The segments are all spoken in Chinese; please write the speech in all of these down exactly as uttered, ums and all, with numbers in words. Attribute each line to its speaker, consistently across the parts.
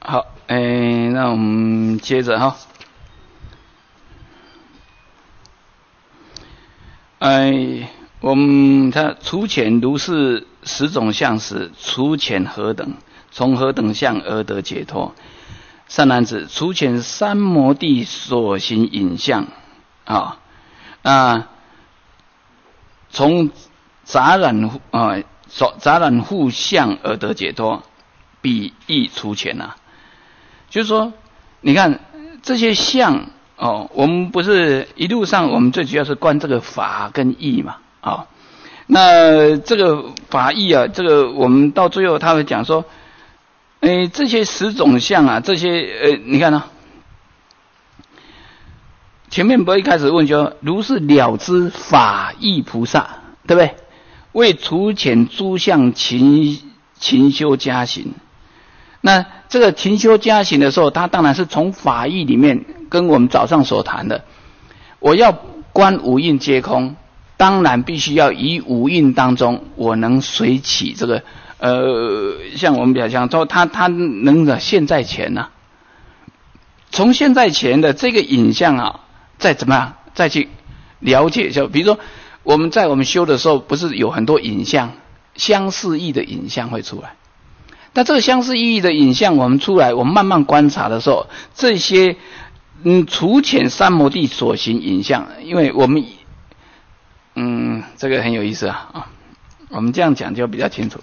Speaker 1: 好，哎，那我们接着哈。哎，我们看除前如是十种相时，除前何等？从何等相而得解脱？善男子，除前三摩地所行影像啊，啊，从杂染啊，杂染互相而得解脱，彼亦除前啊。就是说，你看这些相哦，我们不是一路上我们最主要是观这个法跟义嘛，啊、哦，那这个法义啊，这个我们到最后他会讲说，哎，这些十种相啊，这些呃，你看呢、啊，前面不是一开始问说，如是了知法义菩萨，对不对？为除前诸相勤勤修加行。那这个勤修加行的时候，他当然是从法义里面跟我们早上所谈的，我要观五蕴皆空，当然必须要以五蕴当中我能随起这个呃，像我们比较讲说，他他能的现在前呢、啊，从现在前的这个影像啊，再怎么样再去了解，就比如说我们在我们修的时候，不是有很多影像相似义的影像会出来。那这个相似意义的影像，我们出来，我们慢慢观察的时候，这些嗯除前三摩地所行影像，因为我们嗯这个很有意思啊啊，我们这样讲就比较清楚。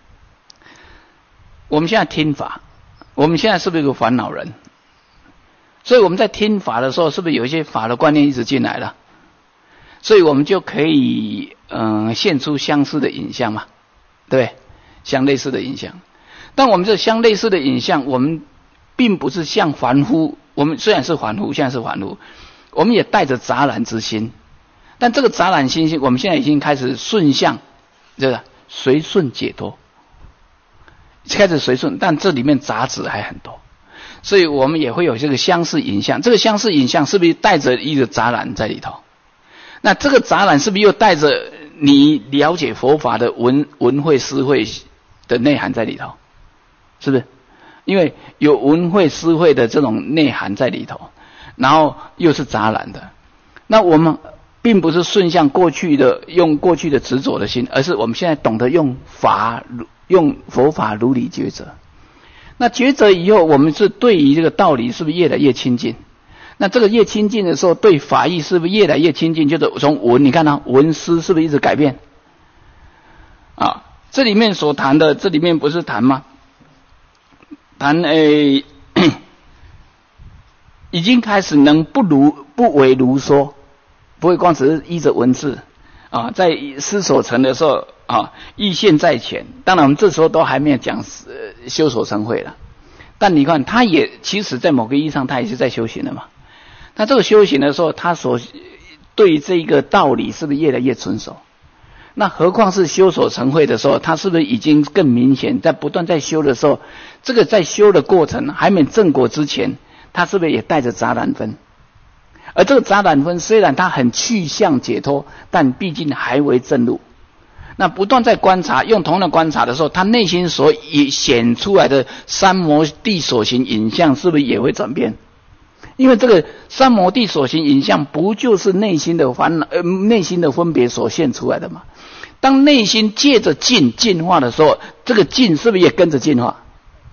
Speaker 1: 我们现在听法，我们现在是不是有个烦恼人？所以我们在听法的时候，是不是有一些法的观念一直进来了？所以我们就可以嗯、呃、现出相似的影像嘛，对不对？相类似的影像。但我们这相类似的影像，我们并不是像凡夫，我们虽然是凡夫，现在是凡夫，我们也带着杂染之心。但这个杂染心性，我们现在已经开始顺向，这个随顺解脱，开始随顺，但这里面杂质还很多，所以我们也会有这个相似影像。这个相似影像是不是带着一个杂染在里头？那这个杂染是不是又带着你了解佛法的文文慧思慧的内涵在里头？是不是？因为有文慧思慧的这种内涵在里头，然后又是杂染的。那我们并不是顺向过去的，用过去的执着的心，而是我们现在懂得用法，用佛法如理抉择。那抉择以后，我们是对于这个道理是不是越来越亲近？那这个越亲近的时候，对法义是不是越来越亲近？就是从文，你看啊，文思是不是一直改变？啊，这里面所谈的，这里面不是谈吗？谈诶，已经开始能不如不为如说，不会光只是依着文字啊，在思所成的时候啊，意现在前。当然，我们这时候都还没有讲呃修所成慧了，但你看，他也其实在某个意义上，他也是在修行的嘛。那这个修行的时候，他所对这个道理是不是越来越成熟？那何况是修所成慧的时候，他是不是已经更明显？在不断在修的时候，这个在修的过程还没正果之前，他是不是也带着杂染分？而这个杂染分虽然他很去向解脱，但毕竟还为正路。那不断在观察，用同样的观察的时候，他内心所显出来的三摩地所行影像，是不是也会转变？因为这个三摩地所行影像，不就是内心的烦恼、呃内心的分别所现出来的吗？当内心借着进进化的时候，这个进是不是也跟着进化？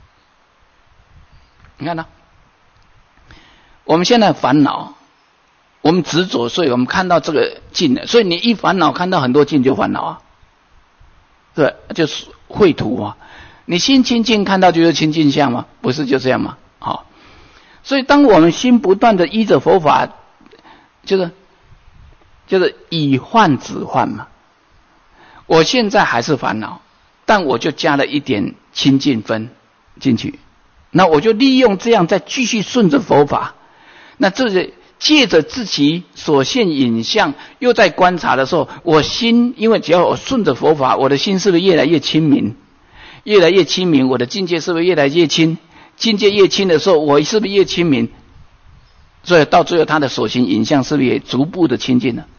Speaker 1: 你看呢？我们现在烦恼，我们执着，所以我们看到这个进了，所以你一烦恼看到很多进就烦恼啊，对，就是秽土啊。你心清净看到就是清净相吗？不是就这样吗？好，所以当我们心不断的依着佛法，就是就是以幻止幻嘛。我现在还是烦恼，但我就加了一点清净分进去，那我就利用这样再继续顺着佛法，那这是借着自己所现影像，又在观察的时候，我心因为只要我顺着佛法，我的心是不是越来越清明？越来越清明，我的境界是不是越来越清？境界越清的时候，我是不是越清明？所以到最后，他的所行影像是不是也逐步的清净了？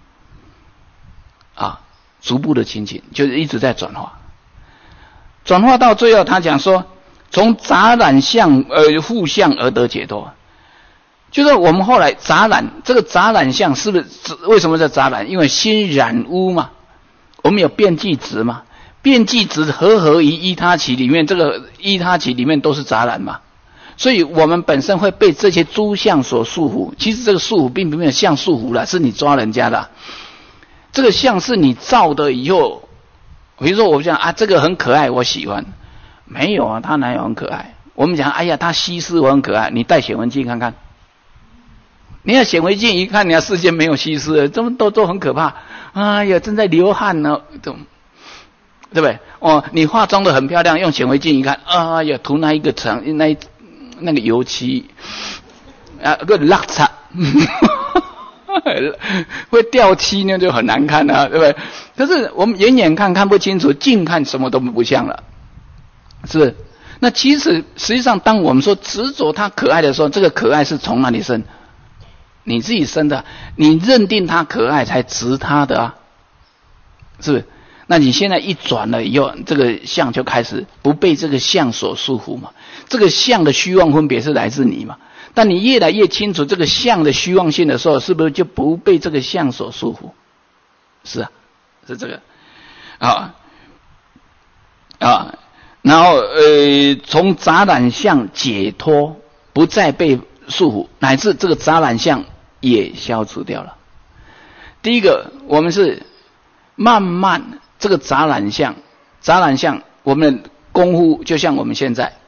Speaker 1: 啊。逐步的清净，就是一直在转化，转化到最后，他讲说， 从杂染相呃互相而得解脱。就是我们后来杂染，这个杂染相是不是为什么叫杂染？因为心染污嘛，我们有变计执嘛，变计执合合于依他起里面，这个依他起里面都是杂染嘛，所以我们本身会被这些诸相所束缚。其实这个束缚并没有相束缚了，是你抓人家的。这个相是你造的以后，比如说我讲啊，这个很可爱，我喜欢，没有啊，他哪有很可爱？我们讲，哎呀，他西施我很可爱，你戴显微镜看看。你看显微镜一看，你看世界没有西施，这么都都很可怕。哎呀，正在流汗呢，对不对？哦，你化妆的很漂亮，用显微镜一看，哎呀，涂那一个层，那一那个油漆，啊，个蜡擦，会掉漆那就很难看啊，对不对？可是我们远远看看不清楚，近看什么都不像了，是不是？那其实实际上，当我们说执着它可爱的时候，这个可爱是从哪里生？你自己生的，你认定它可爱才执它的啊，是不是？那你现在一转了以后，这个相就开始不被这个相所束缚嘛。这个相的虚妄分别是来自你嘛。但你越来越清楚这个相的虚妄性的时候，是不是就不被这个相所束缚？是啊，是这个啊啊，然后呃，从杂染相解脱，不再被束缚，乃至这个杂染相也消除掉了。第一个，我们是慢慢这个杂染相，杂染相，我们的功夫就像我们现在，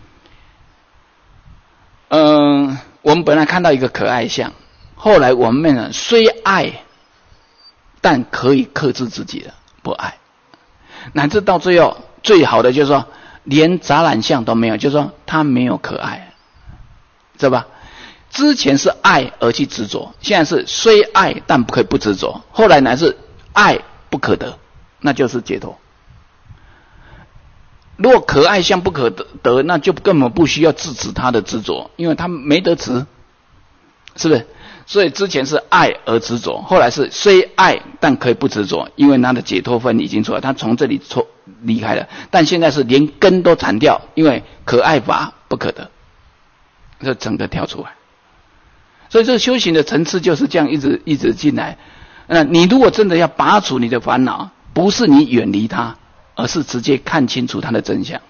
Speaker 1: 嗯、呃，我们本来看到一个可爱相，后来我们呢虽爱，但可以克制自己的不爱，乃至到最后最好的就是说，连杂染相都没有，就是说它没有可爱，知道吧？之前是爱而去执着，现在是虽爱但不可以不执着，后来乃是爱不可得，那就是解脱。如果可爱相不可得，那就根本不需要制止他的执着，因为他没得执，是不是？所以之前是爱而执着，后来是虽爱但可以不执着，因为他的解脱分已经出来，他从这里出离开了。但现在是连根都砍掉，因为可爱法不可得，这整个跳出来。所以这个修行的层次就是这样一直一直进来。那你如果真的要拔除你的烦恼，不是你远离它，而是直接看清楚它的真相。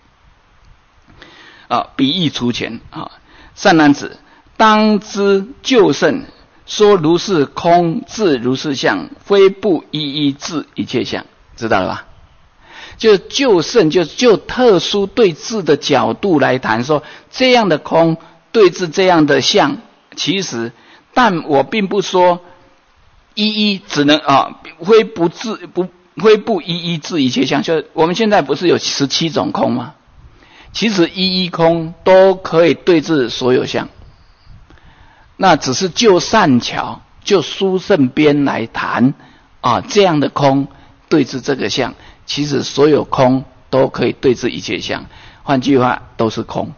Speaker 1: 啊，比喻除前啊，善男子，当知就圣说如是空，自如是相，非不一一治一切相，知道了吧？就就圣，就就特殊对治的角度来谈，说这样的空对治这样的相。其实，但我并不说一一只能啊，非不治不非不一一治一切相。就我们现在不是有十七种空吗？其实一一空都可以对治所有相。那只是就善巧、就殊胜边来谈啊，这样的空对治这个相，其实所有空都可以对治一切相。换句话，都是空。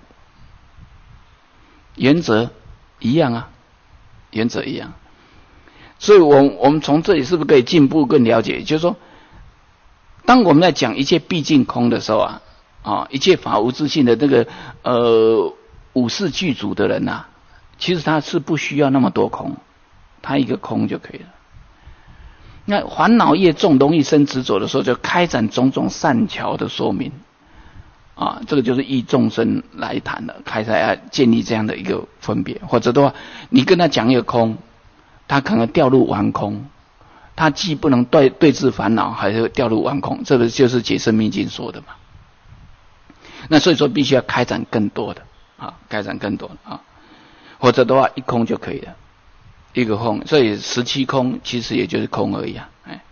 Speaker 1: 原则一样啊，原则一样。所以我我们从这里是不是可以进步更了解？就是说，当我们在讲一切毕竟空的时候啊，啊，一切法无自性的那个呃五识具足的人啊，其实他是不需要那么多空，他一个空就可以了。那烦恼业重，容易生执着的时候，就开展种种善巧的说明。啊，这个就是依众生来谈的，开始要建立这样的一个分别，或者的话，你跟他讲一个空，他可能掉入顽空，他既不能对对治烦恼，还是掉入顽空，这个就是解释密经说的嘛。那所以说，必须要开展更多的啊，开展更多的啊，或者的话，一空就可以了，一个空，所以十七空其实也就是空而已啊，哎。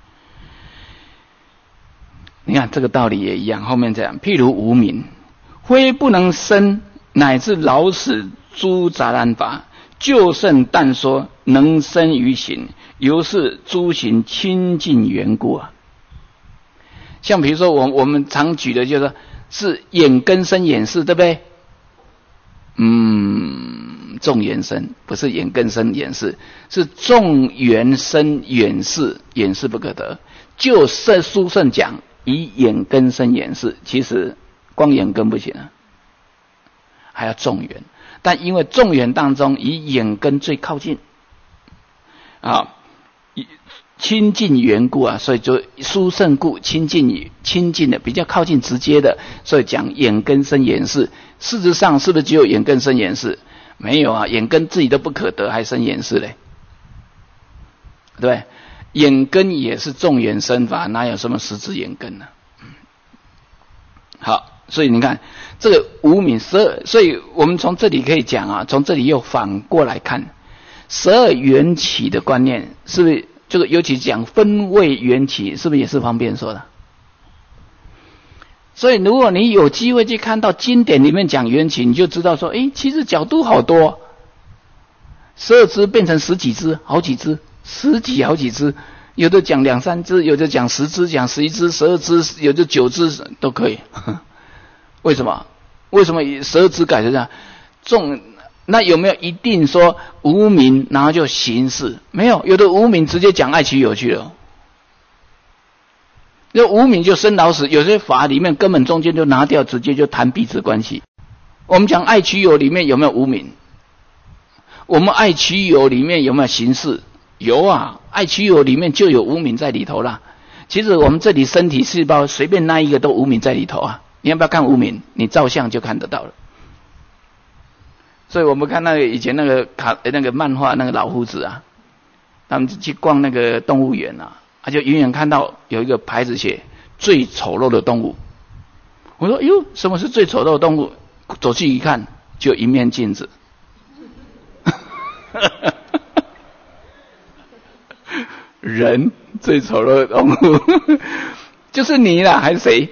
Speaker 1: 你看这个道理也一样，后面这样，譬如无明，非不能生，乃至老死诸杂染法，就圣但说能生于行，由是诸行清净缘故啊。像比如说我我们常举的就是说，是眼根生眼识，对不对？嗯，众缘生，不是眼根生眼识，是众缘生眼识，眼识不可得。就圣书圣讲。以眼根生眼识，其实光眼根不行啊， 还要众缘。但因为众缘当中以眼根最靠近啊，亲近缘故啊，所以就殊胜故亲近亲近的比较靠近直接的，所以讲眼根生眼识。事实上是不是只有眼根生眼识？没有啊，眼根自己都不可得，还生眼识嘞？对，眼根也是众缘生法，哪有什么实质眼根呢？好，所以你看这个无明十二，所以我们从这里可以讲啊，从这里又反过来看十二缘起的观念，是不是这个尤其讲分位缘起，是不是也是方便说的？所以如果你有机会去看到经典里面讲缘起，你就知道说，诶，其实角度好多，十二支变成十几支，好几支，十几好几支，有的讲两三支，有的讲十支，讲十一支，十二支，有的九支都可以。为什么？为什么十二支改成这样？众那有没有一定说无明然后就行事？没有，有的无明直接讲爱取有去了。那无明就生老死，有些法里面根本中间就拿掉，直接就谈彼此关系。我们讲爱取有里面有没有无明？我们爱取有里面有没有形式？有啊，爱取有里面就有无明在里头啦。其实我们这里身体细胞随便那一个都无明在里头啊。你要不要看无明？你照相就看得到了。所以我们看那个以前那个卡那个漫画那个老夫子啊，他们去逛那个动物园啊。他就远远看到有一个牌子写最丑陋的动物。我说哟，什么是最丑陋的动物？走去一看，就一面镜子。人最丑陋的动物就是你啦，还是谁？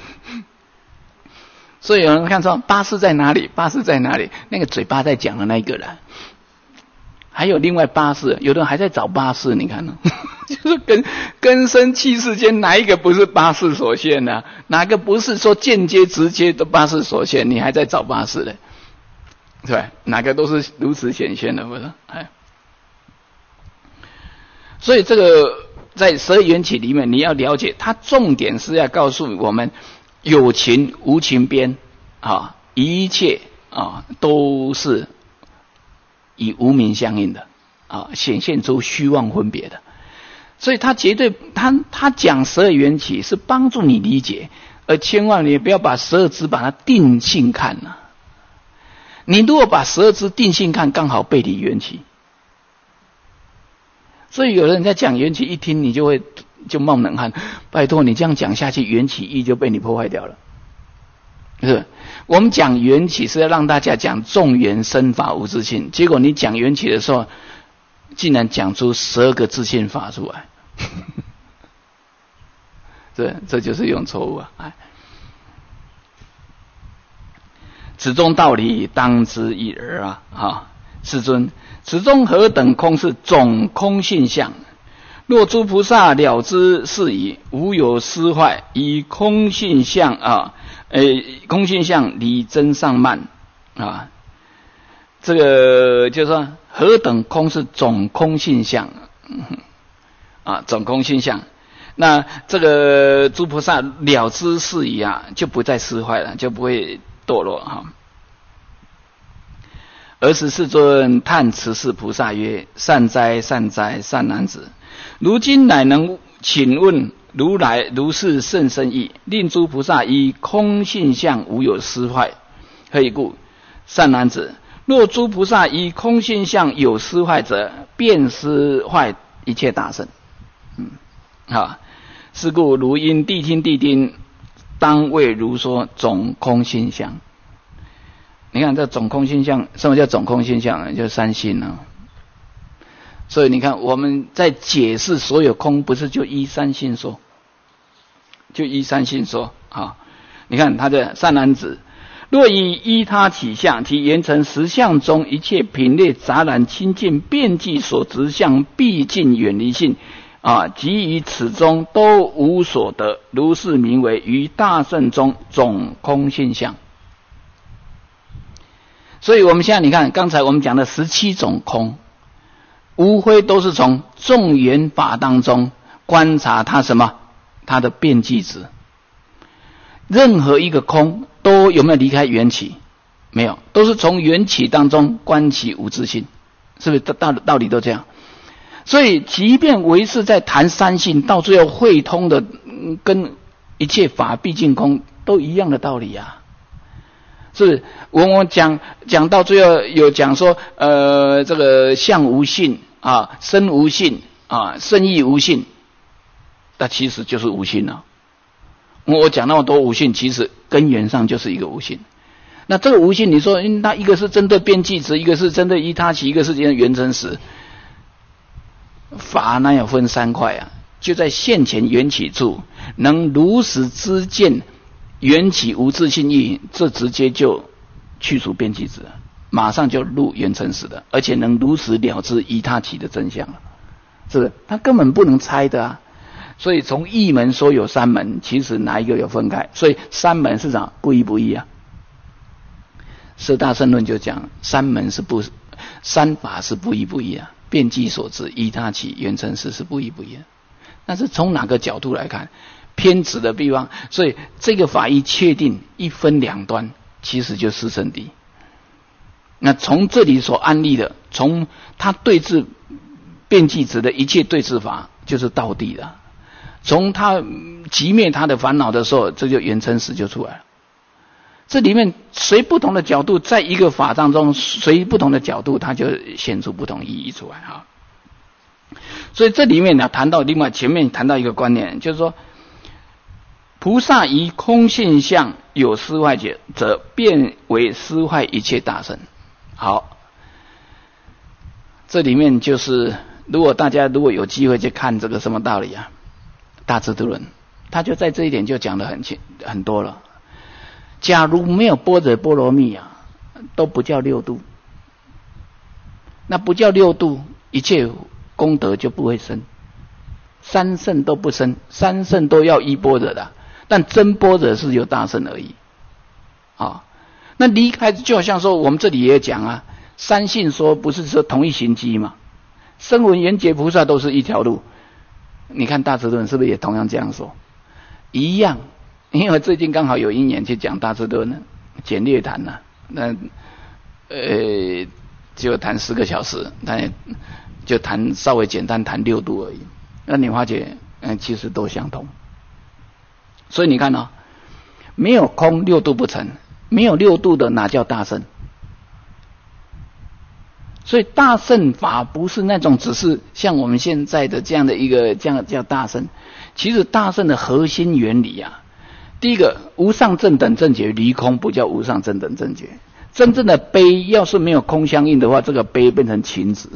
Speaker 1: 所以有人看说巴士在哪里？巴士在哪里？那个嘴巴在讲的那一个人。还有另外八识，有的人还在找八识，你看呢？就是根根生气世间，哪一个不是八识所现呢、啊？哪个不是说间接直接的八识所现？你还在找八识嘞？对吧？哪个都是如此显现的，不是？哎，所以这个在十二缘起里面，你要了解，它重点是要告诉我们，有情无情边啊，一切啊都是以无明相应的啊，显现出虚妄分别的。所以他绝对他他讲十二缘起是帮助你理解，而千万你不要把十二支把它定性看啊。你如果把十二支定性看，刚好背离缘起。所以有人在讲缘起，一听你就会就冒冷汗。拜托你这样讲下去，缘起义就被你破坏掉了。是，我们讲缘起是要让大家讲众缘生法无自性，结果你讲缘起的时候，竟然讲出十二个自性法出来，这这就是用错误啊！哎，此中道理当知一二啊！哈，世尊，此中何等空是总空性相？若诸菩萨了知是矣，无有失坏，以空性相啊，呃，空性相理真上慢啊。这个就是说，何等空是总空性相啊，总空性相。那这个诸菩萨了知是矣啊，就不再失坏了，就不会堕落哈。尔时世尊叹慈氏菩萨曰：“善哉，善哉，善男子！如今乃能请问如来如是甚深义，令诸菩萨以空性相无有失坏。何以故？善男子，若诸菩萨以空性相有失坏者，便失坏一切大圣。嗯，好，是故如因谛听谛听，当为如说总空性相。你看这总空性相，什么叫总空性相？就是三性啊。所以你看我们在解释所有空，不是就依三性说，就依三性说啊。你看他的善男子，若以依他体相，其言成实相中一切品类杂染清净遍计所执相，毕竟远离性啊，即于此中都无所得，如是名为于大圣中总空性相。所以我们现在你看，刚才我们讲的十七种空，无非都是从众缘法当中观察它什么，它的遍计值。任何一个空都有没有离开缘起？ 没有，都是从缘起当中观其无自性，是不是道道理都这样？所以即便唯是在谈三性，到最后会通的，嗯、跟一切法毕竟空都一样的道理啊。是不是？我们讲讲到最后有讲说，呃，这个相无性啊，身无性啊，身亦无性，那其实就是无性啊。我讲那么多无性，其实根源上就是一个无性。那这个无性，你说那一个是针对变计值，一个是针对依他起，一个是针对缘成实。法哪有分三块啊？就在现前缘起处，能如实知见缘起无自性义，这直接就去除变计值，马上就入缘成实的，而且能如实了知依他起的真相了，是不是？他根本不能猜的啊！所以从义门说有三门，其实哪一个有分开？所以三门是啥？不一不一啊！四大圣论就讲三门是不三法是不一不一啊，变计所知依他起缘成实是不一不一啊。但是从哪个角度来看？偏执的地方，所以这个法一确定一分两端，其实就四圣谛。那从这里所安立的，从他对治变计值的一切对治法，就是道谛了。从他寂灭他的烦恼的时候，这就缘成实就出来了。这里面随不同的角度，在一个法当中，随不同的角度，它就显出不同意义出来哈。所以这里面呢，谈到另外前面谈到一个观念，就是说。菩萨以空性相有失坏者，则变为失坏一切大乘。好，这里面就是，如果大家如果有机会去看这个什么道理啊，大智度论，他就在这一点就讲得很清很多了。假如没有般若波罗蜜啊，都不叫六度，那不叫六度，一切功德就不会生，三圣都不生，三圣都要依般若的。但真般若是有大乘而已，啊，那离开就好像说我们这里也讲啊，三性说不是说同一行机嘛，声闻缘觉菩萨都是一条路，你看大智论是不是也同样这样说？一样，因为最近刚好有因缘去讲大智论呢，简略谈了、啊，那呃就谈十个小时，但就谈稍微简单谈六度而已，那你发觉嗯、呃、其实都相同。所以你看哦，没有空六度不成，没有六度的哪叫大乘？所以大乘法不是那种只是像我们现在的这样的一个这样叫大乘，其实大乘的核心原理啊，第一个无上正等正觉离空不叫无上正等正觉，真正的悲要是没有空相应的话，这个悲变成情执。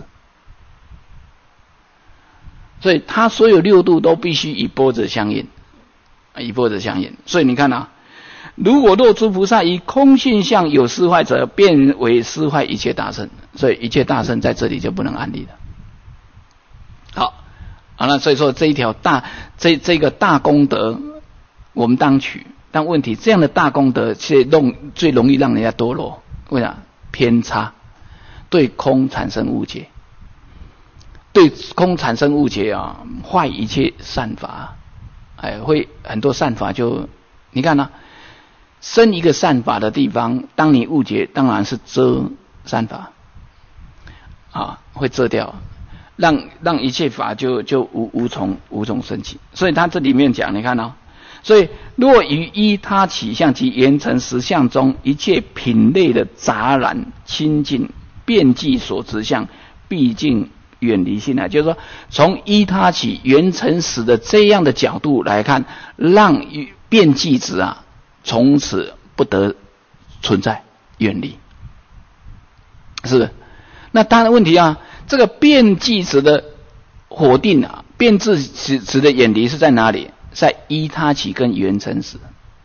Speaker 1: 所以它所有六度都必须以般若相应。以般若相应，所以你看啊，如果若诸菩萨以空性相有失坏者，变为失坏一切大乘，所以一切大乘在这里就不能安立了。好，好了，所以说这一条大这这个大功德，我们当取，但问题这样的大功德是弄最容易让人家堕落，为啥？偏差，对空产生误解，对空产生误解啊，坏一切善法。哎，会很多善法就，你看呢、啊，生一个善法的地方，当你误解，当然是遮善法，啊，会遮掉，让让一切法就就无无从无从升起。所以他这里面讲，你看哦，所以若于依他起相及缘成实相中一切品类的杂染清净变计所执相，毕竟。远离性来，就是说，从依他起缘成实的这样的角度来看，让变计值啊，从此不得存在，远离，是不是？那当然问题啊，这个变计值的否定啊，变计值的远离是在哪里？在依他起跟缘成实。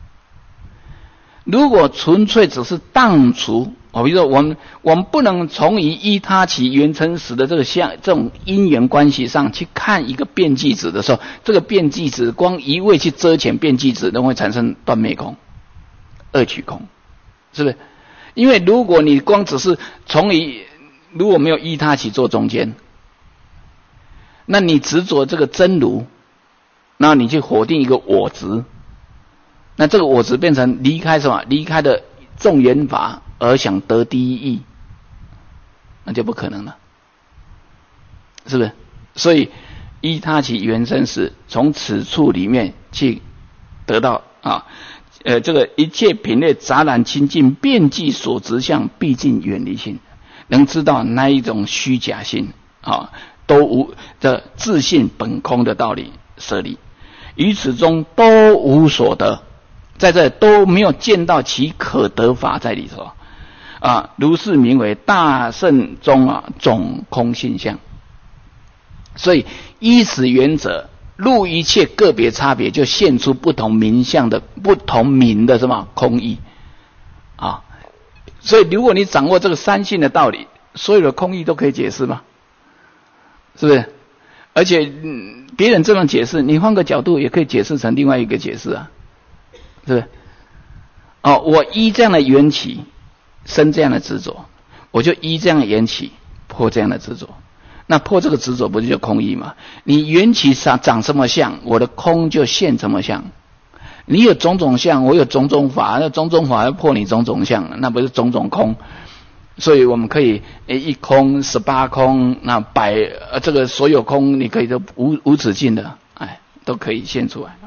Speaker 1: 如果纯粹只是荡除。哦，比如说我们我们不能从以依他起缘成实的这个相这种因缘关系上去看一个变计值的时候，这个变计值光一味去遮遣变计值，都会产生断灭空、二取空，是不是？因为如果你光只是从以如果没有依他起做中间，那你执着这个真如，那你去否定一个我执，那这个我执变成离开什么？离开的众缘法。 而想得第一义，那就不可能了，是不是？所以依他其原生时，从此处里面去得到啊，呃，这个一切品类杂染清净，遍计所执相，毕竟远离性，能知道那一种虚假性啊，都无的自性本空的道理舍离，于此中都无所得，在这都没有见到其可得法在里头啊，如是名为大圣中啊总空性相。所以依此原则，入一切个别差别，就现出不同名相的不同名的什么空义啊。所以如果你掌握这个三性的道理，所有的空义都可以解释吗？是不是？而且嗯，别人这样解释，你换个角度也可以解释成另外一个解释啊，是不是？哦，我依这样的缘起生这样的执着，我就依这样的缘起破这样的执着。那破这个执着不就叫空义吗？你缘起长长什么相，我的空就现什么相。你有种种相，我有种种法，那种种法要破你种种相，那不是种种空。所以我们可以一空十八空，那百呃这个所有空，你可以都无无止境的，哎，都可以现出来。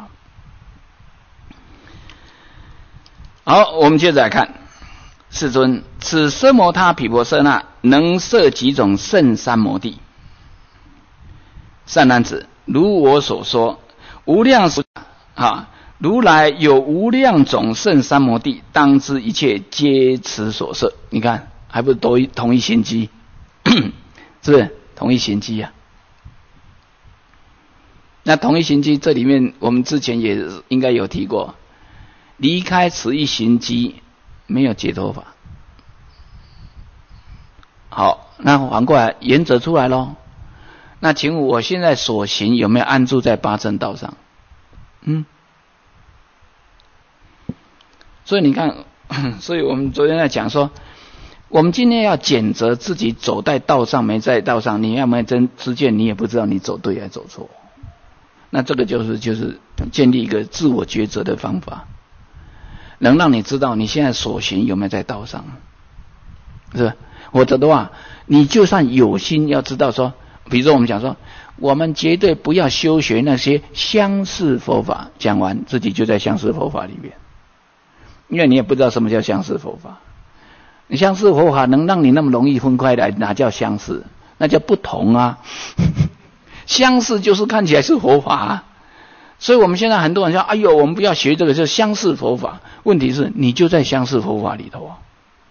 Speaker 1: 好，我们接着来看。世尊，此奢摩他毗婆舍那能摄几种圣三摩地？善男子，如我所说，无量啊，如来有无量种圣三摩地，当知一切皆此所摄。你看，还不是都同一心机？是不是同一心机啊？那同一心机，这里面我们之前也应该有提过，离开此一心机，没有解脱法。好，那反过来原则出来咯。那请问我现在所行有没有安住在八正道上？嗯，所以你看，所以我们昨天在讲说，我们今天要检责自己走在道上没在道上，你要没有真知见，你也不知道你走对还是走错。那这个就是就是建立一个自我抉择的方法，能让你知道你现在所行有没有在道上，是吧？否则的话，你就算有心要知道说，比如说我们讲说，我们绝对不要修学那些相似佛法，讲完自己就在相似佛法里面，因为你也不知道什么叫相似佛法。你相似佛法能让你那么容易分开来，哪叫相似？那叫不同啊。相似就是看起来是佛法啊。所以我们现在很多人说，哎呦，我们不要学这个，就是相似佛法。问题是你就在相似佛法里头啊，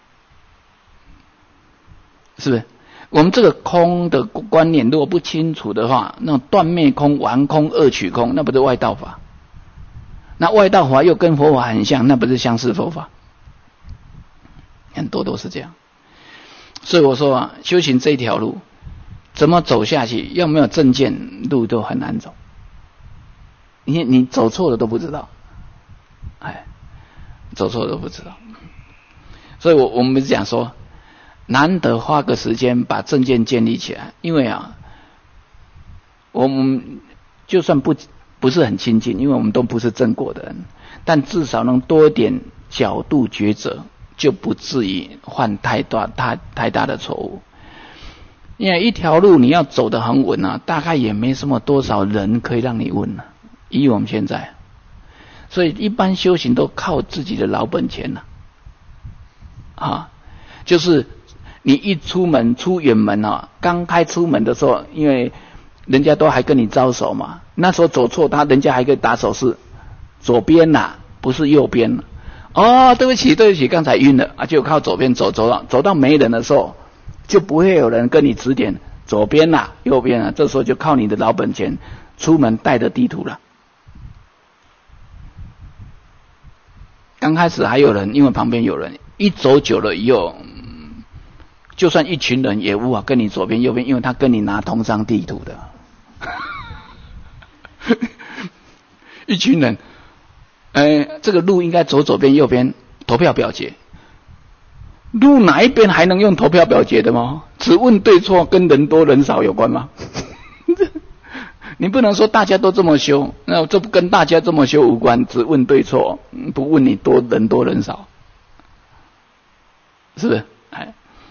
Speaker 1: 是不是？我们这个空的观念如果不清楚的话，那种断灭空、完空、二取空，那不是外道法。那外道法又跟佛法很像，那不是相似佛法。很多都是这样。所以我说啊，修行这条路怎么走下去，要没有正见，路都很难走。你你走错了都不知道，哎，走错了都不知道。所以我我们讲说，难得花个时间把正见建立起来，因为啊，我们就算不不是很亲近，因为我们都不是正果的人，但至少能多一点角度抉择，就不至于犯太大太太大的错误。因为一条路你要走得很稳啊，大概也没什么多少人可以让你问啊。以我们现在，所以一般修行都靠自己的老本钱了啊，啊，就是你一出门出远门啊，刚开出门的时候，因为人家都还跟你招手嘛，那时候走错，他人家还可以打手势，左边呐、啊，不是右边。哦，对不起，对不起，刚才晕了啊，就靠左边走，走到走到没人的时候，就不会有人跟你指点左边呐、啊、右边啊，这时候就靠你的老本钱，出门带着地图了。刚开始还有人，因为旁边有人，一走久了以后，就算一群人也无法跟你左边右边，因为他跟你拿同张地图的。一群人，呃，这个路应该走左边右边，投票表决。路哪一边还能用投票表决的吗？只问对错，跟人多人少有关吗？你不能说大家都这么修，那这不跟大家这么修无关，只问对错，不问你多人多人少， 是不是？哎，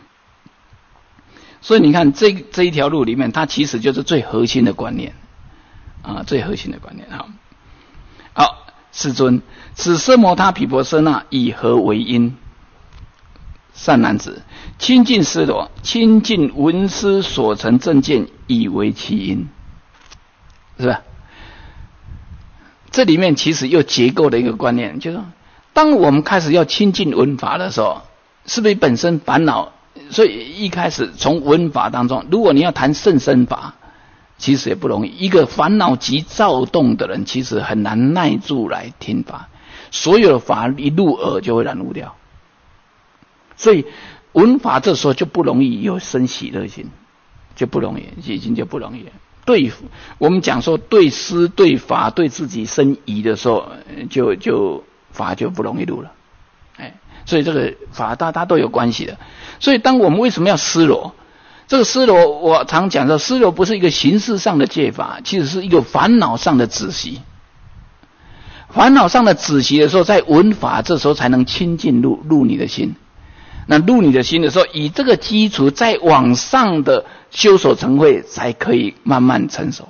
Speaker 1: 所以你看这这一条路里面，它其实就是最核心的观念啊，最核心的观念。好，好，世尊，此奢摩他毗婆舍那以何为因？善男子，亲近尸罗，亲近闻思所成正见，以为其因，是吧？这里面其实又结构的一个观念，就是说当我们开始要亲近闻法的时候，是不是本身烦恼？所以一开始从闻法当中，如果你要谈甚深法，其实也不容易。一个烦恼极躁动的人，其实很难耐住来听法，所有的法一入耳就会染污掉。所以闻法这时候就不容易有生喜乐心，就不容易，已经就不容易了。对，我们讲说对师、对法、对自己生疑的时候，就就法就不容易入了。哎，所以这个法大家都有关系的。所以当我们为什么要思罗？这个思罗，我常讲说，思罗不是一个形式上的戒法，其实是一个烦恼上的止息。烦恼上的止息的时候，在闻法这时候才能亲近入入你的心。那入你的心的时候，以这个基础再往上的修守成慧，才可以慢慢成熟。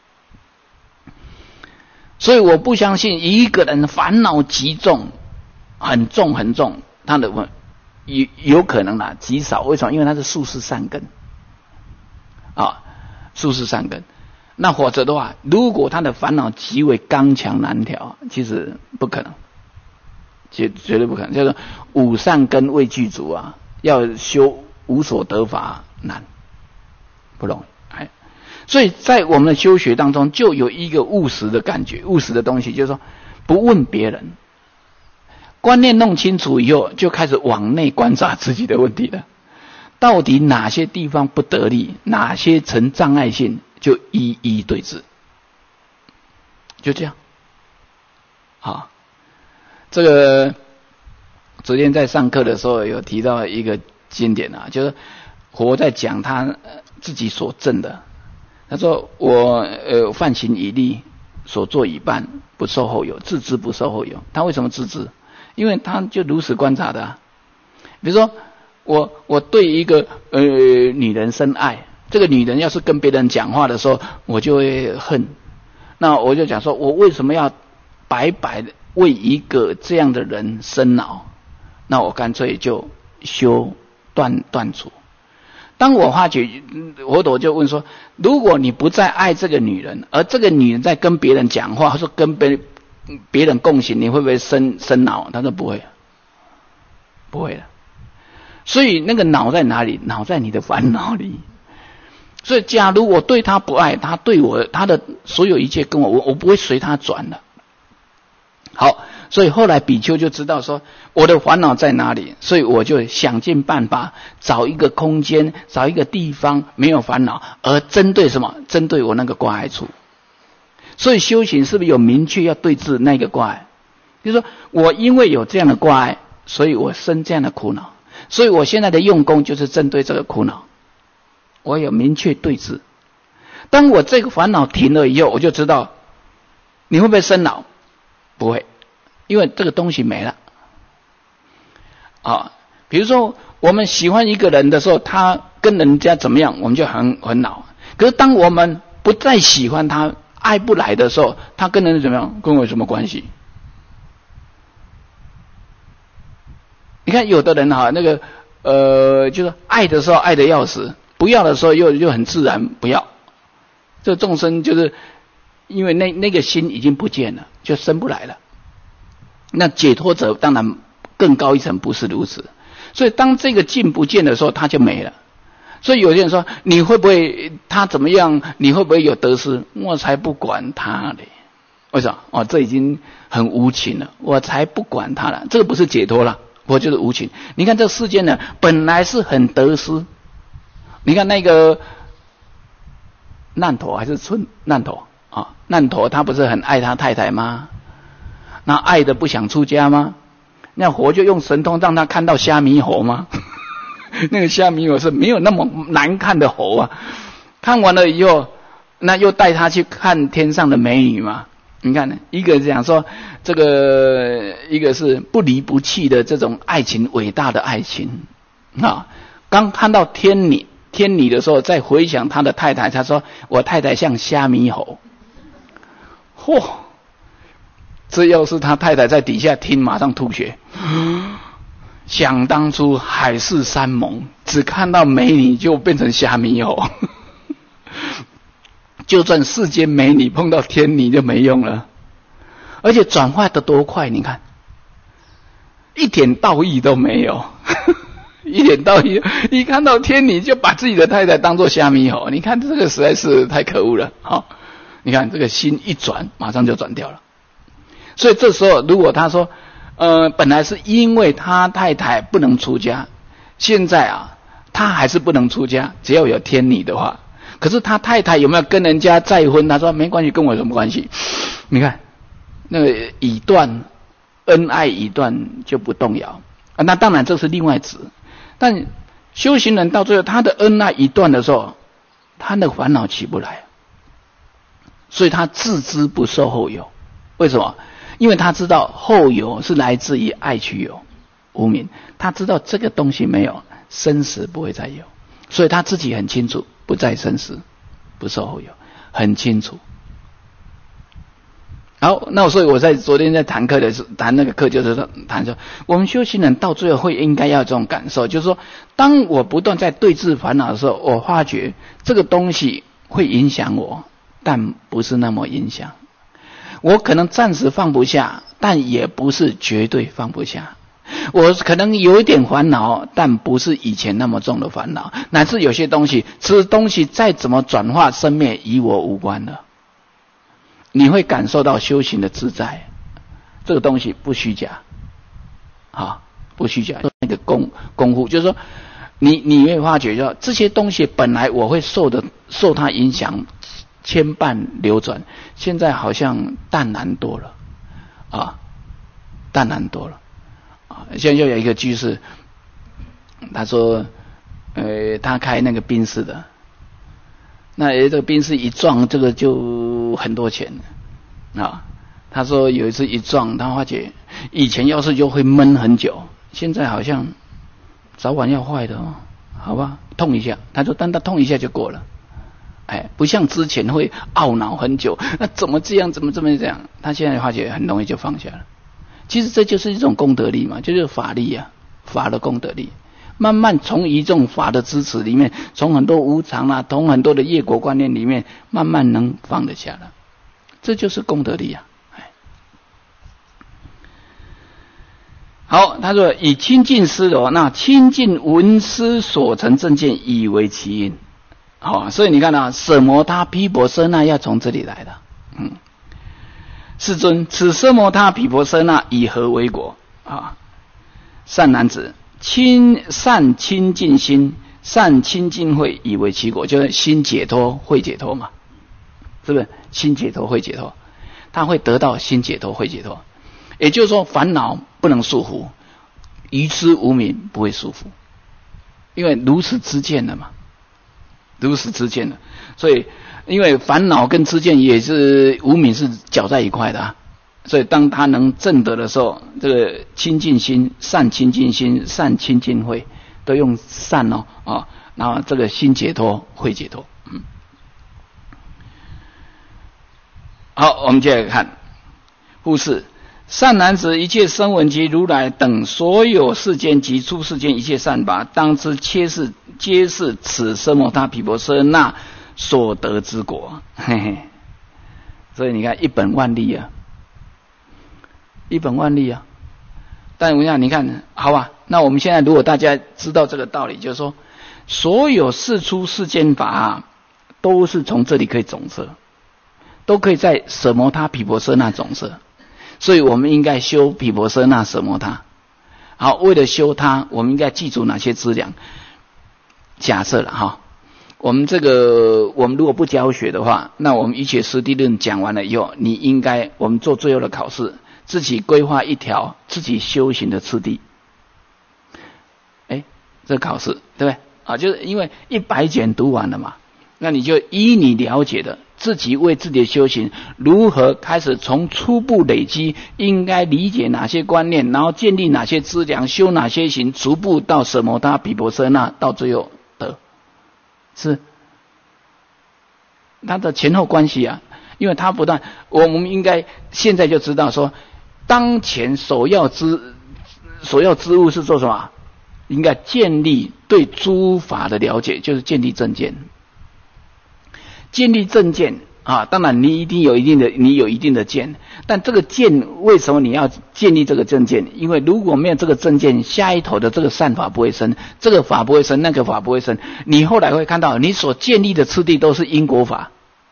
Speaker 1: 所以我不相信一个人烦恼极重，很重很重，他的有有可能啦，极少。为什么？因为他是宿世善根啊，宿世善根。那或者的话，如果他的烦恼极为刚强难调，其实不可能。绝绝对不可能，就是五善根未具足啊，要修无所得法难，不容易。哎，所以在我们的修学当中，就有一个务实的感觉，务实的东西，就是说不问别人，观念弄清楚以后，就开始往内观察自己的问题了。到底哪些地方不得力，哪些成障碍性，就一一对治，就这样。好。这个昨天在上课的时候有提到一个经典啊，就是佛在讲他自己所证的。他说我呃犯行已立，所作已办，不受后有，自知不受后有。他为什么自知？因为他就如实观察的啊。比如说我我对一个呃女人深爱，这个女人要是跟别人讲话的时候，我就会恨。那我就讲说，我为什么要白白的为一个这样的人生恼？那我干脆就修断断除。当我发觉，佛陀就问说：如果你不再爱这个女人，而这个女人在跟别人讲话，或者跟别别人共行，你会不会生生恼？他说不会，不会的。所以那个恼在哪里？恼在你的烦恼里。所以，假如我对他不爱，他对我他的所有一切跟我，我我不会随他转的。好，所以后来比丘就知道说我的烦恼在哪里，所以我就想尽办法找一个空间，找一个地方没有烦恼，而针对什么？针对我那个挂碍处。所以修行是不是有明确要对治那个挂碍？就是说我因为有这样的挂碍，所以我生这样的苦恼，所以我现在的用功就是针对这个苦恼，我有明确对治。当我这个烦恼停了以后，我就知道你会不会生恼？不会，因为这个东西没了啊。比如说我们喜欢一个人的时候，他跟人家怎么样，我们就很很恼。可是当我们不再喜欢他，爱不来的时候，他跟人怎么样，跟我有什么关系？你看有的人哈，那个呃，就是爱的时候爱得要死，不要的时候又又很自然不要。这众生就是因为那那个心已经不见了，就生不来了。那解脱者当然更高一层不是如此，所以当这个境不见的时候，他就没了。所以有些人说你会不会他怎么样，你会不会有得失？我才不管他嘞。为什么？哦，这已经很无情了，我才不管他了。这个不是解脱了，我就是无情。你看这世间呢，本来是很得失。你看那个难陀还是春难陀啊？难陀他不是很爱他太太吗？那爱的不想出家吗？那佛就用神通让他看到虾米猴吗？那个虾米猴是没有那么难看的猴啊。看完了以后，那又带他去看天上的美女嘛。你看，一个讲说这个，一个是不离不弃的这种爱情，伟大的爱情啊，刚看到天女天女的时候，再回想他的太太，他说我太太像虾米猴。嚯！这要是他太太在底下听，马上吐血。想当初海誓山盟，只看到美女就变成虾米猴。就算世间美女碰到天女就没用了，而且转化得多快，你看，一点道义都没有。一点道义，一看到天女就把自己的太太当作虾米猴，你看这个实在是太可恶了。好，你看这个心一转，马上就转掉了。所以这时候如果他说呃本来是因为他太太不能出家，现在啊他还是不能出家，只要有天女的话，可是他太太有没有跟人家再婚，他说没关系，跟我有什么关系。你看那个已断恩爱已断就不动摇啊，那当然这是另外指，但修行人到最后他的恩爱已断的时候，他的烦恼起不来，所以他自知不受后有。为什么？因为他知道后有是来自于爱取有无明，他知道这个东西没有，生死不会再有，所以他自己很清楚，不再生死，不受后有，很清楚。好，那所以我在昨天在谈课的时候，谈那个课就是谈说，我们修行人到最后会应该要有这种感受，就是说，当我不断在对治烦恼的时候，我发觉这个东西会影响我，但不是那么影响。我可能暂时放不下，但也不是绝对放不下。我可能有一点烦恼，但不是以前那么重的烦恼，乃至有些东西，这东西再怎么转化生灭，与我无关了。你会感受到修行的自在，这个东西不虚假，啊，不虚假。那个功功夫，就是说，你你会发觉，说这些东西本来我会受的受它影响。牵绊流转，现在好像淡然多了，啊，淡然多了，啊，现在就有一个居士，他说，呃，他开那个宾士的，那这个宾士一撞，这个就很多钱，啊，他说有一次一撞，他发觉以前要是就会闷很久，现在好像早晚要坏的哦，好吧，痛一下，他说但他痛一下就过了。哎，不像之前会懊恼很久，那怎么这样，怎么这么这样？他现在发觉很容易就放下了。其实这就是一种功德力嘛，就是法力啊，法的功德力。慢慢从一种法的支持里面，从很多无常啊，从很多的业果观念里面，慢慢能放得下了。这就是功德力啊。哎，好，他说以亲近思罗，那亲近闻思所成正见，以为其因。好、哦，所以你看啊，舍摩他毗婆舍那要从这里来的。嗯，世尊，此舍摩他毗婆舍那以何为果啊？善男子，亲善亲近心，善亲近慧，以为其果，就是心解脱，慧解脱嘛，是不是？心解脱，慧解脱，他会得到心解脱，慧解脱。也就是说，烦恼不能束缚，愚痴无明不会束缚，因为如此知见了嘛。如实知见的，所以因为烦恼跟知见也是无明是搅在一块的啊，所以当他能证得的时候，这个清净心、善清净心、善清净慧，都用善哦啊，然后这个心解脱、慧解脱。嗯，好，我们接着看，复是善男子，一切声闻及如来等所有世间及诸世间一切善法，当知皆是皆是此舍摩他毗婆舍那所得之果。嘿嘿，所以你看一本万利啊，一本万利啊。但我想你看，好吧，那我们现在如果大家知道这个道理，就是说，所有世出世间法、啊、都是从这里可以总摄，都可以在舍摩他毗婆舍那总摄。所以我们应该修毗婆舍那舍摩他。好，为了修它，我们应该记住哪些资粮？假设了哈，我们这个我们如果不教学的话，那我们一切实地论讲完了以后，你应该我们做最后的考试，自己规划一条自己修行的次第。哎，这考试对不对？啊，就是因为一百卷读完了嘛， 那你就依你了解的自己为自己的修行如何开始从初步累积，应该理解哪些观念，然后建立哪些资粮，修哪些行，逐步到舍摩他毗婆舍那，到最后得，是它的前后关系啊。因为它不断，我们应该现在就知道说，当前首要之首要之务是做什么？应该建立对诸法的了解，就是建立正见。建立正见啊，当然你一定有一定的，你有一定的见，但这个见为什么你要建立这个正见？因为如果没有这个正见，下一头的这个善法不会生，这个法不会生，那个法不会生，你后来会看到你所建立的次第都是因果法，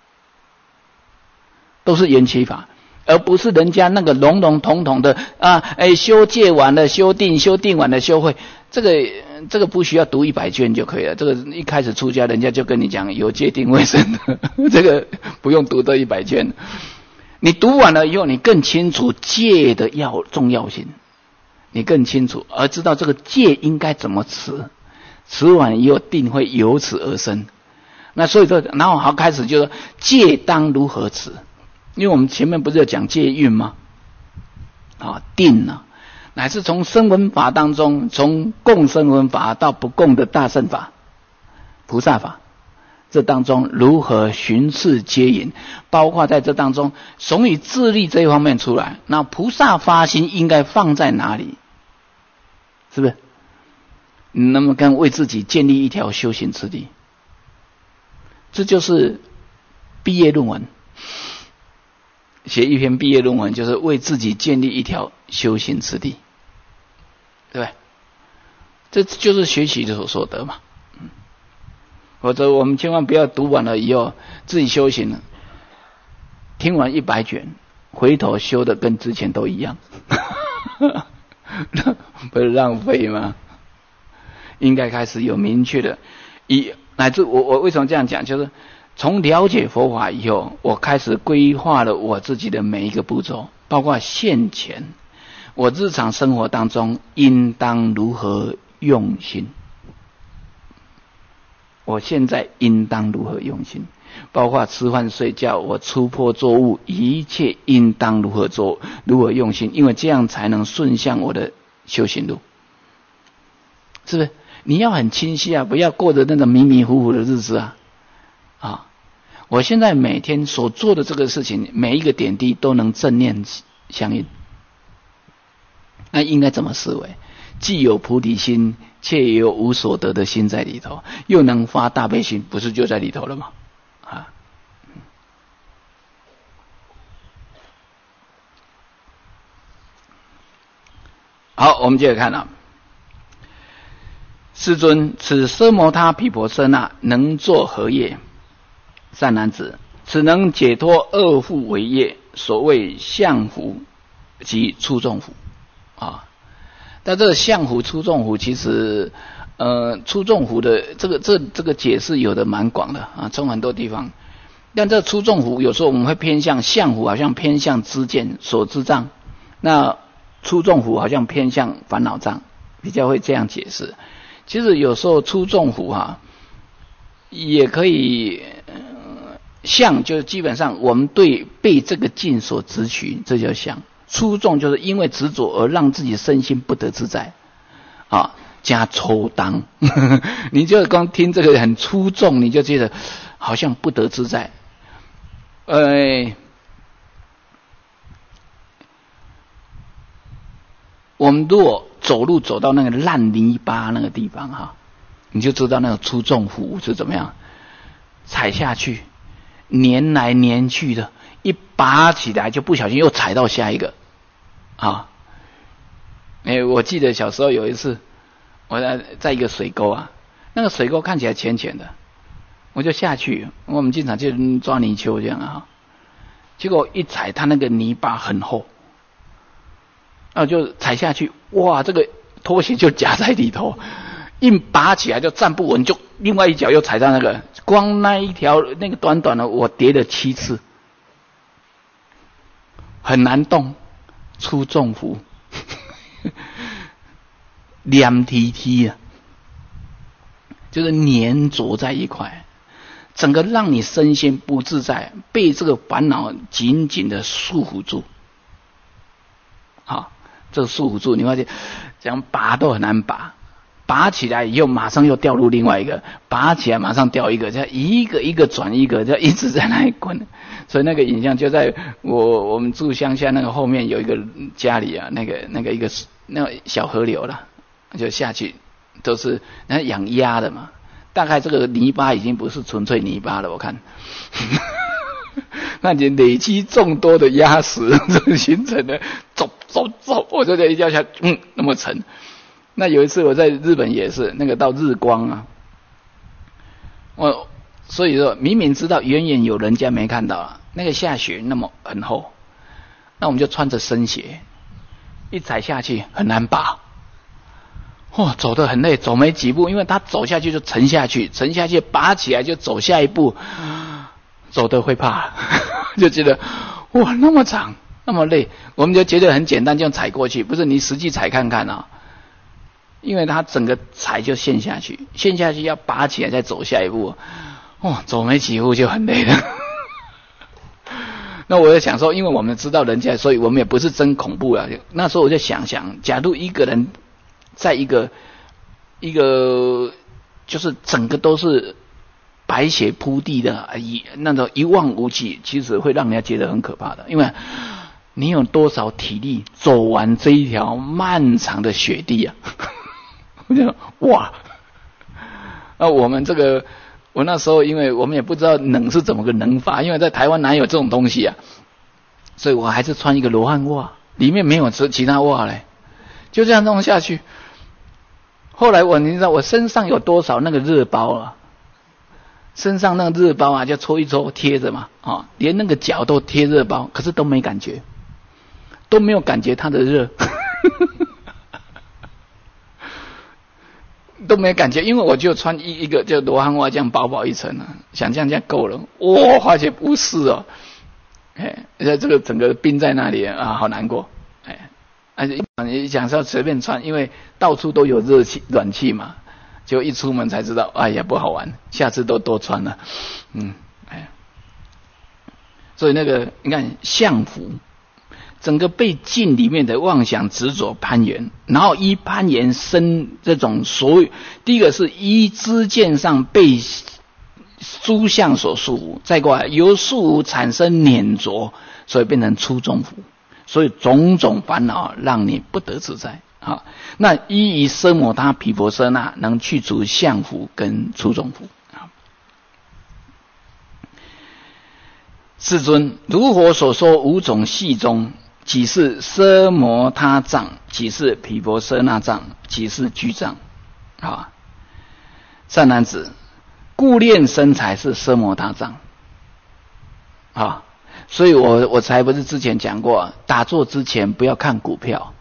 Speaker 1: 都是缘起法，而不是人家那个笼笼统统的啊，哎，修戒完了，修定，修定完了，修慧，这个这个不需要读一百卷就可以了。这个一开始出家，人家就跟你讲有戒定慧生的，这个不用读这一百卷。你读完了以后，你更清楚戒的要重要性，你更清楚，而知道这个戒应该怎么持，持完以后定会由此而生。那所以说，然后好开始就说戒当如何持。因为我们前面不是有讲戒运吗？啊，定啊，乃是从声闻法当中，从共声闻法到不共的大乘法、菩萨法，这当中如何循次接引，包括在这当中，从以自利这一方面出来，那菩萨发心应该放在哪里？是不是？那么跟为自己建立一条修行之地，这就是毕业论文。写一篇毕业论文，就是为自己建立一条修行之地，对不对？这就是学习的所得嘛。嗯，否则我们千万不要读完了以后自己修行了，听完一百卷，回头修的跟之前都一样，不是浪费吗？应该开始有明确的，以乃至我我为什么这样讲，就是从了解佛法以后，我开始规划了我自己的每一个步骤，包括现前我日常生活当中应当如何用心，我现在应当如何用心，包括吃饭睡觉，我出破作物，一切应当如何做，如何用心，因为这样才能顺向我的修行路，是不是？你要很清晰啊，不要过着那种迷迷糊糊的日子啊。啊，我现在每天所做的这个事情，每一个点滴都能正念相应。那应该怎么思维？既有菩提心，却也有无所得的心在里头，又能发大悲心，不是就在里头了吗？啊，好，我们接着看啊。世尊，此奢摩他毗婆舍那能作何业？善男子，此能解脱恶妇为业，所谓相福及粗重福啊。但这个相福、粗重福，其实呃，粗重福的这个这这个解释有的蛮广的啊，从很多地方。但这粗重福有时候我们会偏向相福，好像偏向知见所知障；那粗重福好像偏向烦恼障，比较会这样解释。其实有时候粗重福哈，也可以。相就是基本上我们对被这个境所执取，这叫相。粗重就是因为执着而让自己身心不得自在啊，加抽当你就光听这个很粗重，你就觉得好像不得自在。呃，我们如果走路走到那个烂泥巴那个地方哈，你就知道那个粗重福是怎么样，踩下去粘来粘去的，一拔起来就不小心又踩到下一个啊！哎，我记得小时候有一次，我在在一个水沟啊，那个水沟看起来浅浅的，我就下去，我们经常就抓泥鳅这样啊，结果一踩，它那个泥巴很厚，啊，就踩下去，哇，这个拖鞋就夹在里头。硬拔起来就站不稳，就另外一脚又踩到那个，光那一条那个短短的，我跌了七次，很难动，粗重福，黏踢踢啊，就是粘着在一块， 整个让你身心不自在，被这个烦恼紧紧的束缚住。好，这个束缚住，你发现讲拔都很难拔，拔起来以后马上又掉入另外一个，拔起来马上掉一个，这一个一个转一个，就一直在那里滚。所以那个影像就在我我们住乡下那个后面有一个家里啊，那个那个一个那个小河流了，就下去都是那养鸭的嘛。大概这个泥巴已经不是纯粹泥巴了，我看。那你累积众多的鸭屎，这形成的走走走，我就在一掉下，嗯，那么沉。那有一次我在日本也是，那个到日光啊，我所以说明明知道远远有人家没看到啊，那个下雪那么很厚，那我们就穿着深鞋，一踩下去很难拔。哦，走得很累，走没几步，因为他走下去就沉下去，沉下去拔起来就走下一步，走得会怕，就觉得哇那么长那么累，我们就觉得很简单，就踩过去，不是你实际踩看看啊，因为他整个踩就陷下去，陷下去要拔起来再走下一步，哦，走没几步就很累了。那我就想说，因为我们知道人家，所以我们也不是真恐怖了。那时候我就想想，假如一个人在一个一个就是整个都是白雪铺地的，一那种一望无际，其实会让人家觉得很可怕的。因为你有多少体力走完这一条漫长的雪地啊？我就说哇，那我们这个，我那时候因为我们也不知道冷是怎么个冷法，因为在台湾哪有这种东西啊，所以我还是穿一个罗汉袜，里面没有其他袜嘞，就这样弄下去。后来我你知道我身上有多少那个热包啊？身上那个热包啊，就搓一搓贴着嘛，啊、哦，连那个脚都贴热包，可是都没感觉，都没有感觉它的热，都没感觉，因为我就穿一一个就罗汉袜这样薄薄一层啊，想这样这样够了，哇，发觉不是哦，哎，这个整个冰在那里啊，好难过，哎。而且你想说随便穿，因为到处都有热气、暖气嘛，就一出门才知道，哎呀不好玩，下次都多穿了，嗯，哎，所以那个你看相符，整个被境里面的妄想执着攀缘，然后依攀缘生这种所有，第一个是依知见上被诸相所束缚，再过来由束缚产生粘着，所以变成初中缚。所以种种烦恼让你不得自在啊。那依于奢摩他毗婆舍那能去除相缚跟初中缚啊。世尊，如佛所说五种系中，即是奢摩他障，即是毗婆舍那障，即是居障啊。善男子，故练身材是奢摩他障啊。所以我我才不是之前讲过，打坐之前不要看股票，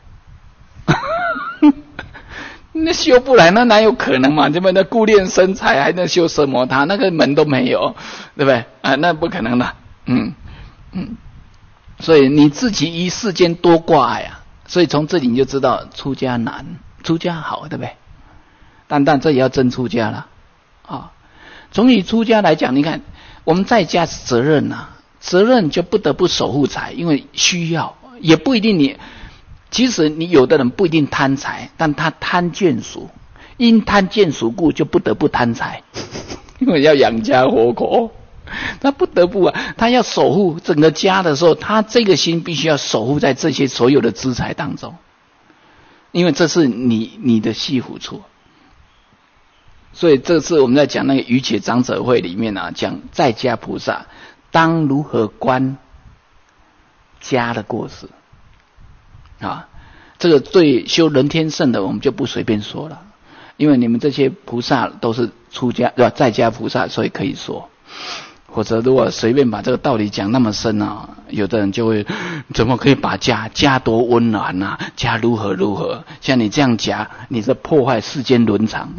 Speaker 1: 那修不来，那哪有可能嘛？这么的固练身材，还能修奢摩他，那个门都没有，对不对？啊，那不可能的，嗯嗯。所以你自己于世间多挂碍啊，所以从这里你就知道出家难，出家好，对不对？但但这也要真出家了啊。从你出家来讲，你看我们在家是责任啊。责任就不得不守护财，因为需要，也不一定你，其实你有的人不一定贪财，但他贪眷属，因贪眷属故就不得不贪财，因为要养家活口，他不得不啊，他要守护整个家的时候，他这个心必须要守护在这些所有的资财当中，因为这是你你的系缚处。所以这次我们在讲那个瑜伽长者会里面啊，讲在家菩萨当如何观家的过失啊？这个对修人天圣的我们就不随便说了，因为你们这些菩萨都是出家对吧？在家菩萨，所以可以说。否则如果随便把这个道理讲那么深啊，有的人就会怎么可以把家家多温暖啊？家如何如何？像你这样讲，你是破坏世间伦常。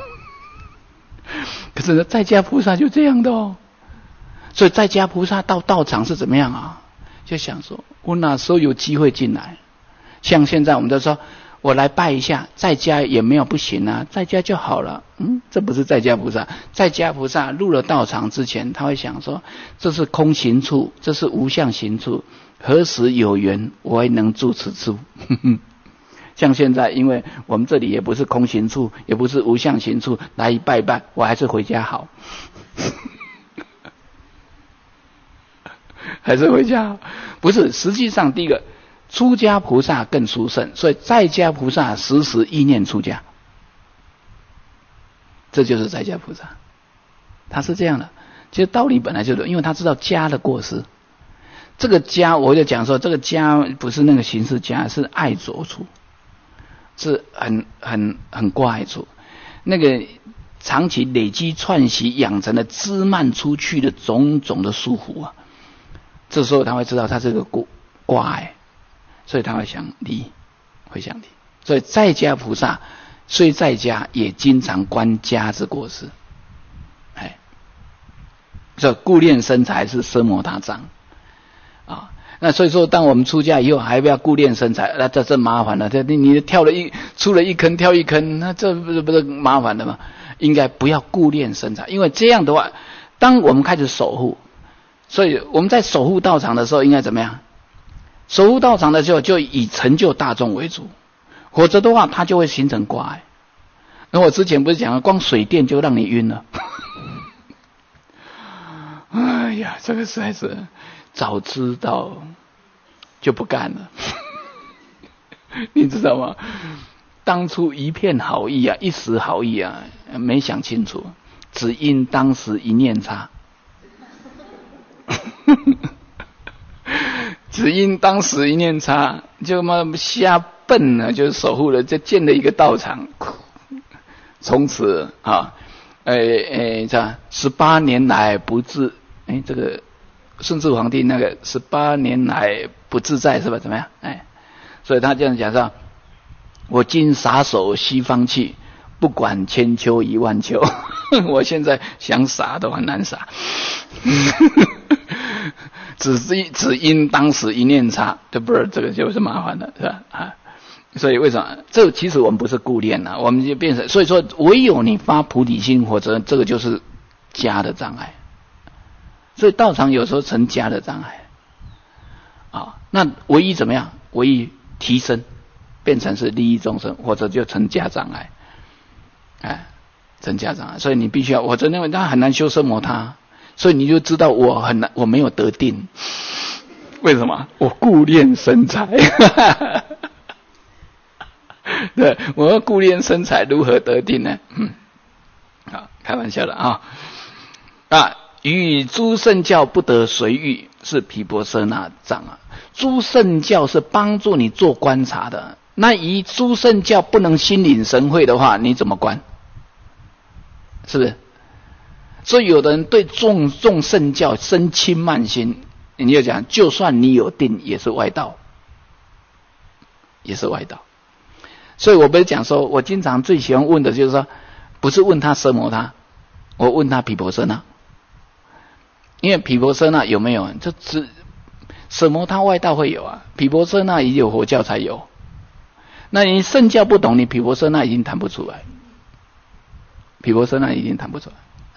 Speaker 1: 可是在家菩萨就这样的哦。所以在家菩萨到道场是怎么样啊？就想说，我哪时候有机会进来？像现在我们都说， 我来拜一下，在家也没有不行啊，在家就好了。嗯，这不是在家菩萨。在家菩萨入了道场之前，他会想说：这是空行处，这是无相行处，何时有缘，我还能住此处？像现在，因为我们这里也不是空行处，也不是无相行处，来一拜拜，我还是回家好。还是回家好，不是。实际上，第一个，出家菩萨更殊胜，所以在家菩萨时时意念出家，这就是在家菩萨。他是这样的，其实道理本来就是，因为他知道家的过失。这个家，我就讲说，这个家不是那个形式家，是爱着处，是很很很挂碍处。那个长期累积串习养成的枝蔓出去的种种的束缚啊。这时候他会知道他这个挂碍，所以他会想离，会想离。所以在家菩萨虽在家，也经常观家之过失。哎，这顾念身材是奢摩他障啊。那所以说，当我们出家以后，还不要顾念身材，那这这麻烦了。这你你跳了一出了一坑跳一坑，那这不是不是麻烦的吗？应该不要顾念身材，因为这样的话，当我们开始守护。所以我们在守护道场的时候应该怎么样？守护道场的时候就以成就大众为主，否则的话它就会形成挂碍。那我之前不是讲了，光水电就让你晕了。哎呀，这个实在是早知道就不干了。你知道吗？当初一片好意啊，一时好意啊，没想清楚，只因当时一念差。只因当时一念差，就嘛瞎笨了，就是守护了，就建了一个道场，从此啊，诶诶，这十八年来不自，哎，这个顺治皇帝那个十八年来不自在是吧？怎么样？哎，所以他这样讲说：我今撒手西方去，不管千秋一万秋。我现在想撒都很难撒。只因只因当时一念差，这不是这个就是麻烦了，是吧？啊，所以为什么？这其实我们不是顾念啊，我们就变成，所以说唯有你发菩提心，或者这个就是家的障碍。所以道场有时候成家的障碍啊，那唯一怎么样？唯一提升，变成是利益众生，或者就成家障碍，哎，成家障碍。所以你必须要，我真认为他很难修奢摩他。所以你就知道我很难，我没有得定。为什么？我顾念身材。对，我要顾念身材，如何得定呢？嗯，好，开玩笑的啊。啊，与诸圣教不得随遇，是毗婆舍那障啊。诸圣教是帮助你做观察的，那以诸圣教不能心领神会的话，你怎么观？是不是？所以有的人对众众圣教生轻慢心，你就讲，就算你有定，也是外道，也是外道。所以我不是讲说，我经常最喜欢问的就是说，不是问他奢摩他，我问他毗婆舍那，因为毗婆舍那有没有？这只奢摩他外道会有啊，毗婆舍那也有佛教才有。那你圣教不懂，你毗婆舍那已经谈不出来，毗婆舍那已经谈不出来。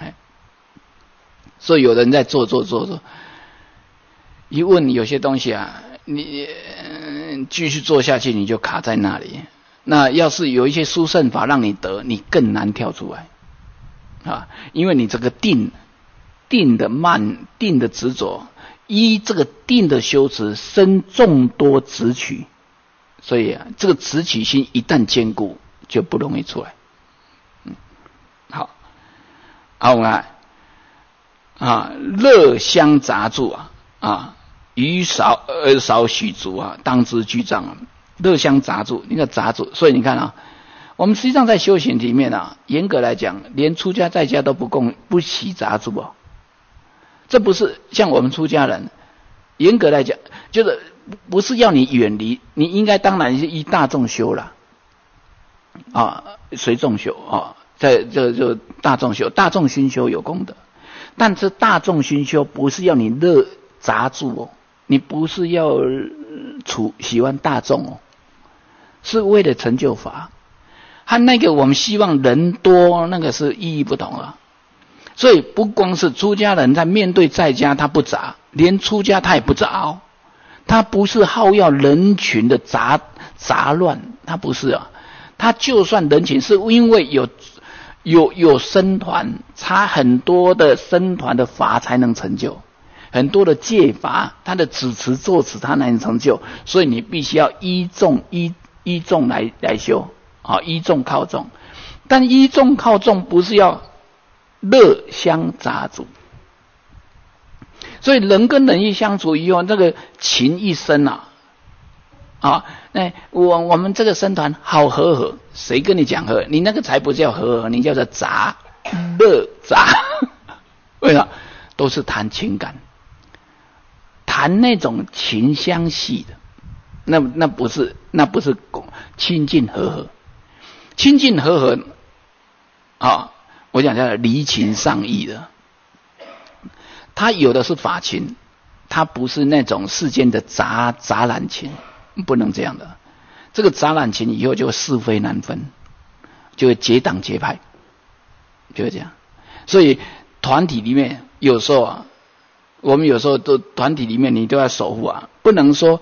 Speaker 1: 所以有人在做做做做，一问有些东西啊，你继续做下去，你就卡在那里。那要是有一些殊胜法让你得，你更难跳出来啊！因为你这个定定的慢定的执着，依这个定的修持生众多执取，所以啊，这个执取心一旦坚固，就不容易出来。嗯，好，好，我们看。啊，乐相杂住啊，啊，余少而少许足啊，当知具障啊。乐相杂住，那个杂住，所以你看啊，我们实际上在修行里面啊，严格来讲，连出家在家都不共不起杂住哦。这不是像我们出家人，严格来讲，就是不是要你远离，你应该当然是依大众修了，啊，随众修啊，在这就大众修，大众熏修有功德。但是大众熏修不是要你乐杂住哦，你不是要处喜欢大众哦， 是为了成就法，和那个我们希望人多那个是意义不同啊。所以不光是出家人在面对在家他不杂，连出家他也不杂哦，他不是好要人群的杂杂乱，他不是啊，他就算人群是因为有有有僧团，差很多的僧团的法才能成就，很多的戒法，他的指持作持他才能成就，所以你必须要依众依依众来来修啊，依众靠众，但依众靠众不是要乐相杂处，所以人跟人一相处以后，那个情一生啊，啊，那我我们这个僧团好和和，谁跟你讲和？你那个才不叫和和，你叫做杂乐杂。为什么？都是谈情感，谈那种情相系的，那那不是那不是亲近和和，亲近和和啊。我讲叫离情上意的，他有的是法情，他不是那种世间的杂杂染情，不能这样的。这个杂染情以后就会是非难分，就会结党结派，就会这样。所以团体里面有时候啊，我们有时候都团体里面你都要守护啊，不能说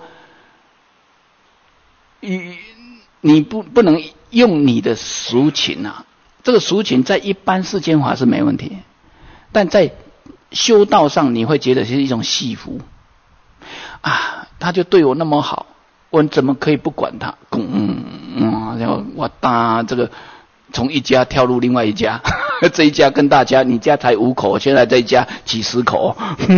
Speaker 1: 你你不不能用你的俗情啊。这个俗情在一般世间法是没问题，但在修道上你会觉得是一种戏服啊，他就对我那么好，我怎么可以不管他？嗯嗯，然后我搭这个从一家跳入另外一家，这一家跟大家，你家才五口，现在这一家几十口，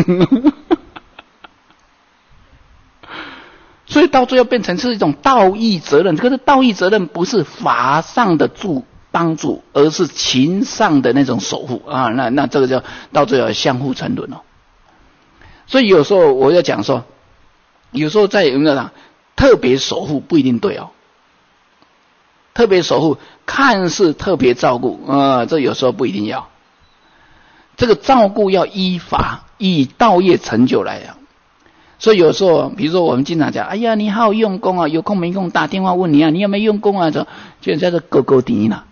Speaker 1: 所以到最后变成是一种道义责任。可是道义责任不是法上的助帮助，而是情上的那种守护啊，那那这个叫到最后相互沉沦哦。所以有时候我要讲说，有时候在有没有讲特别守护不一定对哦，特别守护看似特别照顾啊、呃，这有时候不一定要。这个照顾要依法以道业成就来啊。所以有时候，比如说我们经常讲，哎呀，你好用功啊，有空没空打电话问你啊，你有没有用功啊？就就叫做勾勾底啦。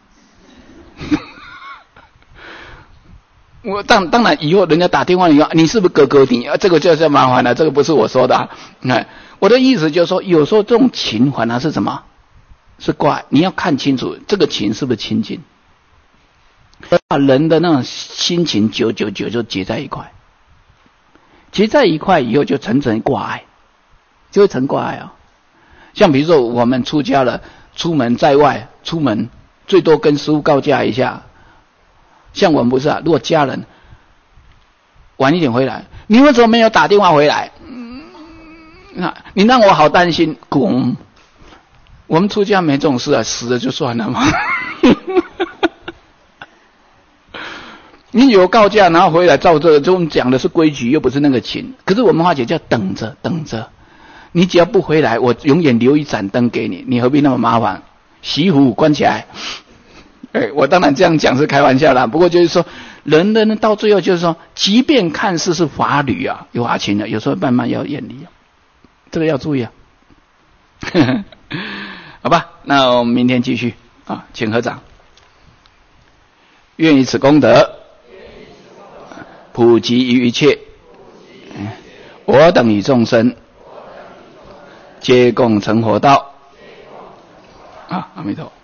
Speaker 1: 我当当然以后人家打电话你说你是不是哥哥你啊？这个就叫麻烦了，这个不是我说的、啊。哎，我的意思就是说，有时候这种情反而是什么？是怪，你要看清楚这个情是不是亲近。把人的那种心情久久久就结在一块，结在一块以后就成成挂碍，就会成挂碍啊。像比如说我们出家了，出门在外，出门最多跟师父告假一下。像我们不是啊，如果家人晚一点回来，你为什么没有打电话回来？那你让我好担心。滚！我们出家没这种事啊，死了就算了嘛。你有告假，然后回来照这个，就我们讲的是规矩，又不是那个情。可是我们化解叫等着，等着。你只要不回来，我永远留一盏灯给你，你何必那么麻烦？熄火关起来。哎，我当然这样讲是开玩笑啦，不过就是说，人的呢到最后就是说，即便看似是法律啊，有法情的，有时候慢慢要远离，这个要注意啊。好吧，那我们明天继续啊，请合掌。愿以此功德，普及于一切，我等与众生，皆共成佛道。啊，阿弥陀佛。